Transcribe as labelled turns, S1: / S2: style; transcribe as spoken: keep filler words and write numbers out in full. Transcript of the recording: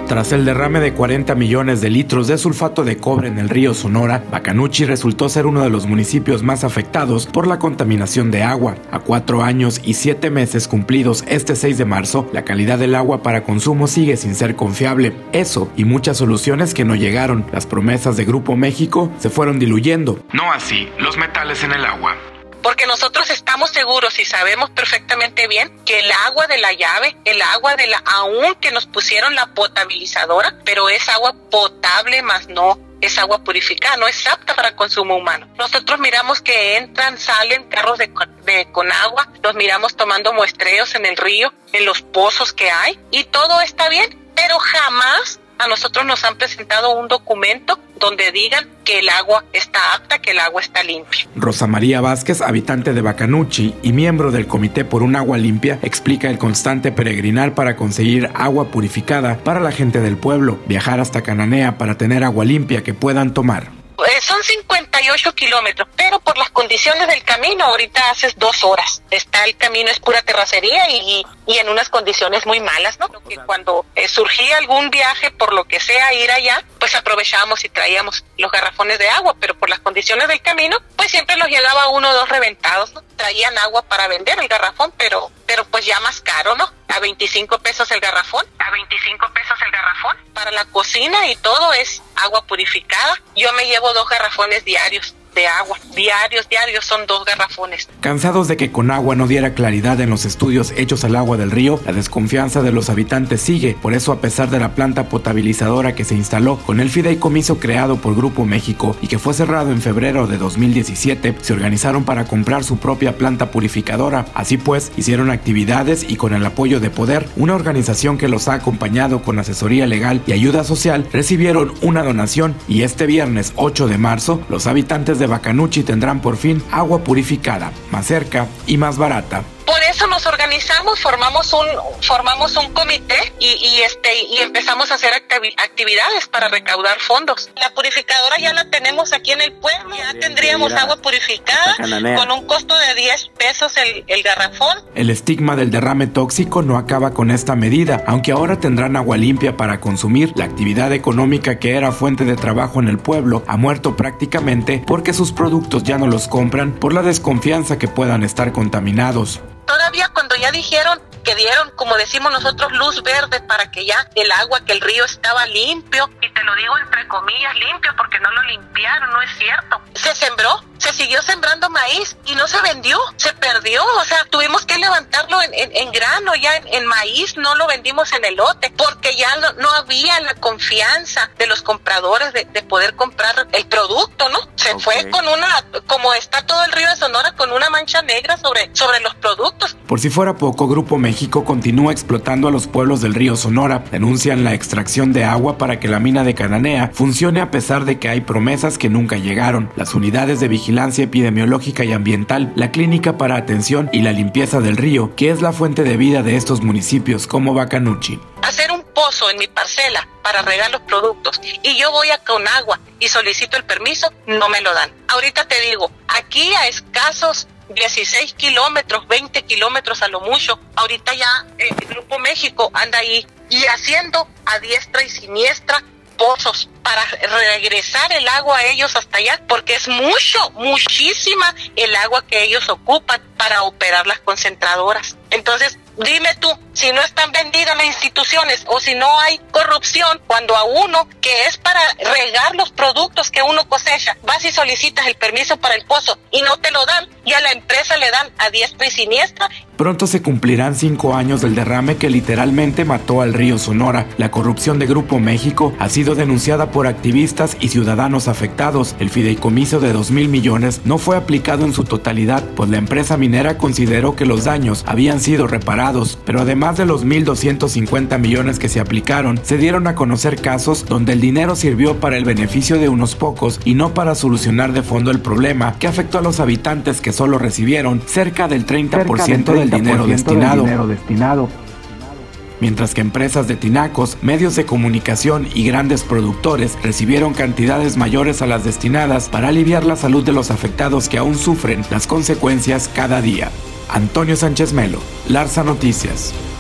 S1: Tras el derrame de cuarenta millones de litros de sulfato de cobre en el río Sonora, Bacanuchi resultó ser uno de los municipios más afectados por la contaminación de agua. A cuatro años y siete meses cumplidos este seis de marzo, la calidad del agua para consumo sigue sin ser confiable. Eso y muchas soluciones que no llegaron. Las promesas de Grupo México se fueron diluyendo. No así los metales en el agua.
S2: Porque nosotros estamos seguros y sabemos perfectamente bien que el agua de la llave, el agua de la, aunque nos pusieron la potabilizadora, pero es agua potable más no es agua purificada, no es apta para consumo humano. Nosotros miramos que entran, salen carros de, de con agua, los miramos tomando muestreos en el río, en los pozos que hay, y todo está bien, pero jamás a nosotros nos han presentado un documento donde digan que el agua está apta, que el agua está limpia.
S1: Rosa María Vázquez, habitante de Bacanuchi y miembro del Comité por un Agua Limpia, explica el constante peregrinar para conseguir agua purificada para la gente del pueblo, viajar hasta Cananea para tener agua limpia que puedan tomar.
S2: Eh, son cincuenta y ocho kilómetros, pero por las condiciones del camino, ahorita haces dos horas. Está el camino, es pura terracería y, y en unas condiciones muy malas, ¿no? Que cuando eh, surgía algún viaje, por lo que sea, ir allá, pues aprovechábamos y traíamos los garrafones de agua, pero por las condiciones del camino, pues siempre nos llegaba uno o dos reventados, ¿no? Traían agua para vender el garrafón, pero, pero pues ya más caro, ¿no? A veinticinco pesos el garrafón, a veinticinco pesos el garrafón. Para la cocina y todo es agua purificada. Yo me llevo dos garrafones diarios de agua, diarios, diarios, son dos garrafones.
S1: Cansados de que Conagua no diera claridad en los estudios hechos al agua del río, la desconfianza de los habitantes sigue. Por eso, a pesar de la planta potabilizadora que se instaló con el fideicomiso creado por Grupo México y que fue cerrado en febrero de dos mil diecisiete, se organizaron para comprar su propia planta purificadora. Así pues, hicieron actividades y con el apoyo de Poder, una organización que los ha acompañado con asesoría legal y ayuda social, recibieron una donación y este viernes ocho de marzo, los habitantes de Bacanuchi tendrán por fin agua purificada, más cerca y más barata.
S2: Por eso nos organizamos, formamos un formamos un comité y, y este y empezamos a hacer activi- actividades para recaudar fondos. La purificadora ya la tenemos aquí en el pueblo, ya tendríamos agua purificada con un costo de diez pesos el, el garrafón.
S1: El estigma del derrame tóxico no acaba con esta medida, aunque ahora tendrán agua limpia para consumir. La actividad económica que era fuente de trabajo en el pueblo ha muerto prácticamente porque sus productos ya no los compran por la desconfianza que puedan estar contaminados.
S2: Todavía cuando ya dijeron que dieron, como decimos nosotros, luz verde para que ya el agua, que el río estaba limpio, y te lo digo entre comillas limpio porque no lo limpiaron, no es cierto. Se sembró, se siguió sembrando maíz y no se vendió, se perdió, o sea, tuvimos que levantarlo en, en, en grano, ya en, en maíz, no lo vendimos en elote, porque ya no, no había la confianza de los compradores de, de poder comprar el producto, ¿no? Se okay. fue con una, como está todo el río de Sonora, con una mancha negra sobre, sobre los productos.
S1: Por si fuera poco, Grupo México continúa explotando a los pueblos del río Sonora. Denuncian la extracción de agua para que la mina de Cananea funcione a pesar de que hay promesas que nunca llegaron. Las unidades de vigilancia epidemiológica y ambiental, la clínica para atención y la limpieza del río, que es la fuente de vida de estos municipios como Bacanuchi.
S2: Hacer un pozo en mi parcela para regar los productos y yo voy a Conagua y solicito el permiso, no me lo dan. Ahorita te digo, aquí a escasos dieciséis kilómetros, veinte kilómetros a lo mucho. Ahorita ya el eh, Grupo México anda ahí y haciendo a diestra y siniestra pozos para regresar el agua a ellos hasta allá, porque es mucho, muchísima el agua que ellos ocupan para operar las concentradoras. Entonces, dime tú, si no están vendidas las instituciones o si no hay corrupción, cuando a uno que es para regar los productos que uno cosecha, vas y solicitas el permiso para el pozo y no te lo dan, y a la empresa le dan a diestra y siniestra.
S1: Pronto se cumplirán cinco años del derrame que literalmente mató al río Sonora. La corrupción de Grupo México ha sido denunciada por activistas y ciudadanos afectados. El fideicomiso de dos mil millones no fue aplicado en su totalidad, pues la empresa minera consideró que los daños habían sido reparados. Pero además de los mil doscientos cincuenta millones que se aplicaron, se dieron a conocer casos donde el dinero sirvió para el beneficio de unos pocos y no para solucionar de fondo el problema que afectó a los habitantes, que solo recibieron cerca del treinta por ciento del dinero destinado. dinero destinado. Mientras que empresas de tinacos, medios de comunicación y grandes productores recibieron cantidades mayores a las destinadas para aliviar la salud de los afectados que aún sufren las consecuencias cada día. Antonio Sánchez Melo, Larsa Noticias.